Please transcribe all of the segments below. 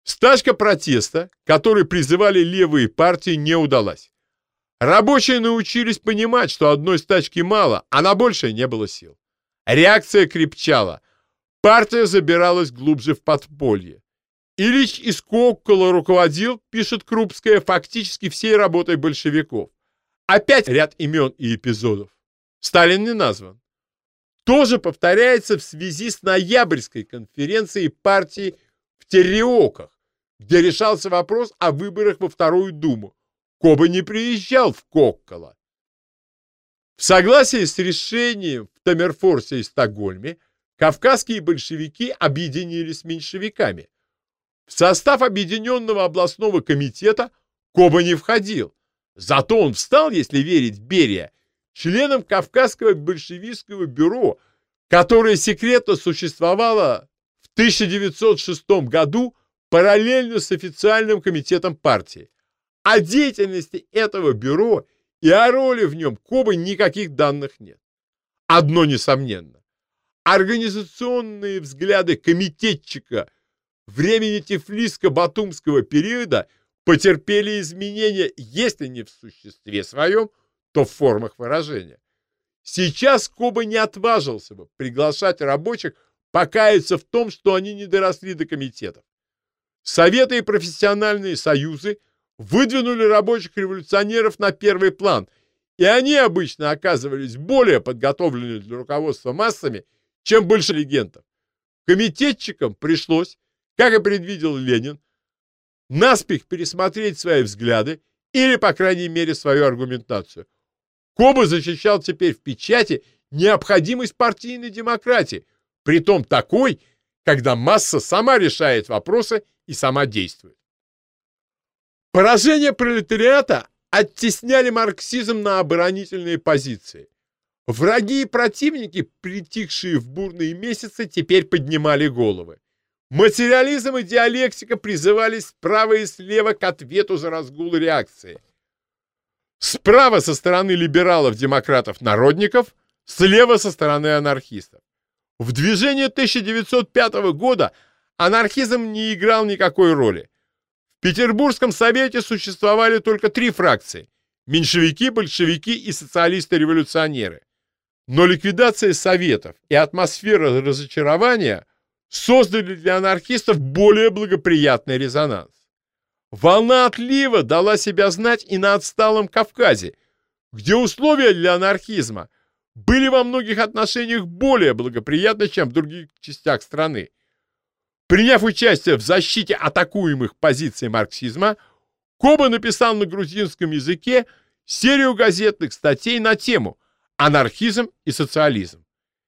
Стачка протеста, которой призывали левые партии, не удалась. Рабочие научились понимать, что одной стачки мало, а на большее не было сил. Реакция крепчала. Партия забиралась глубже в подполье. Ильич из Коккола руководил, пишет Крупская, фактически всей работой большевиков. Опять ряд имен и эпизодов. Сталин не назван. Тоже повторяется в связи с ноябрьской конференцией партии в Тереоках, где решался вопрос о выборах во Вторую Думу. Коба не приезжал в Коккола. В согласии с решением в Таммерфорсе и Стокгольме кавказские большевики объединились с меньшевиками. В состав Объединенного областного комитета Коба не входил. Зато он стал, если верить Берия, членом Кавказского большевистского бюро, которое секретно существовало в 1906 году параллельно с официальным комитетом партии. О деятельности этого бюро и о роли в нем Кобы никаких данных нет. Одно несомненно. Организационные взгляды комитетчика времени Тифлиско-Батумского периода потерпели изменения, если не в существе своем, то в формах выражения. Сейчас Коба не отважился бы приглашать рабочих покаяться в том, что они не доросли до комитетов. Советы и профессиональные союзы выдвинули рабочих революционеров на первый план, и они обычно оказывались более подготовлены для руководства массами, чем большевиков. Комитетчикам пришлось, как и предвидел Ленин, наспех пересмотреть свои взгляды или, по крайней мере, свою аргументацию. Коба защищал теперь в печати необходимость партийной демократии, притом такой, когда масса сама решает вопросы и сама действует. Поражение пролетариата оттесняли марксизм на оборонительные позиции. Враги и противники, притихшие в бурные месяцы, теперь поднимали головы. Материализм и диалектика призывались справа и слева к ответу за разгул реакции. Справа со стороны либералов-демократов-народников, слева со стороны анархистов. В движении 1905 года анархизм не играл никакой роли. В Петербургском совете существовали только три фракции – меньшевики, большевики и социалисты-революционеры. Но ликвидация советов и атмосфера разочарования создали для анархистов более благоприятный резонанс. Волна отлива дала себя знать и на отсталом Кавказе, где условия для анархизма были во многих отношениях более благоприятны, чем в других частях страны. Приняв участие в защите атакуемых позиций марксизма, Коба написал на грузинском языке серию газетных статей на тему «Анархизм и социализм».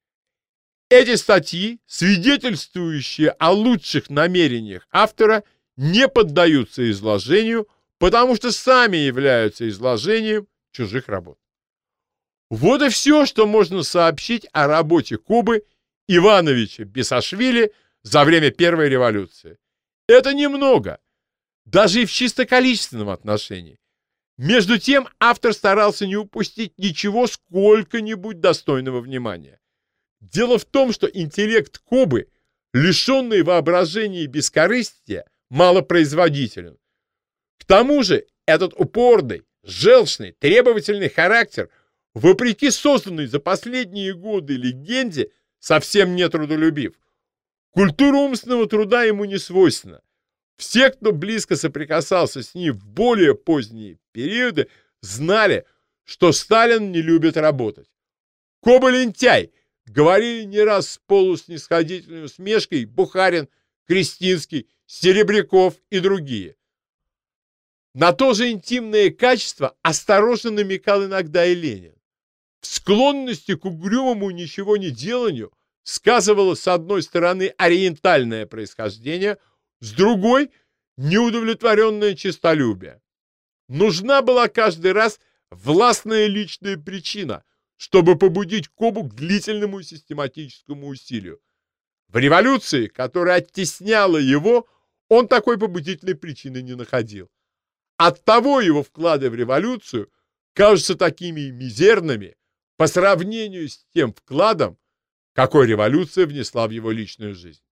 Эти статьи, свидетельствующие о лучших намерениях автора, не поддаются изложению, потому что сами являются изложением чужих работ. Вот и все, что можно сообщить о работе Кобы Ивановича Бесашвили за время Первой революции. Это немного, даже и в чисто количественном отношении. Между тем автор старался не упустить ничего сколько-нибудь достойного внимания. Дело в том, что интеллект Кобы, лишенный воображения и бескорыстия, малопроизводителен. К тому же этот упорный, желчный, требовательный характер, вопреки созданной за последние годы легенде, совсем не трудолюбив. Культура умственного труда ему не свойственна. Все, кто близко соприкасался с ним в более поздние периоды, знали, что Сталин не любит работать. Коба лентяй, говорили не раз с полуснисходительной усмешкой Бухарин, Крестинский, Серебряков и другие. На то же интимное качество осторожно намекал иногда и Ленин. В склонности к угрюмому ничего не деланию сказывалось с одной стороны ориентальное происхождение, с другой – неудовлетворенное честолюбие. Нужна была каждый раз властная личная причина, чтобы побудить Кобу к длительному и систематическому усилию. В революции, которая оттесняла его, он такой побудительной причины не находил. Оттого его вклады в революцию кажутся такими мизерными по сравнению с тем вкладом, какой революция внесла в его личную жизнь.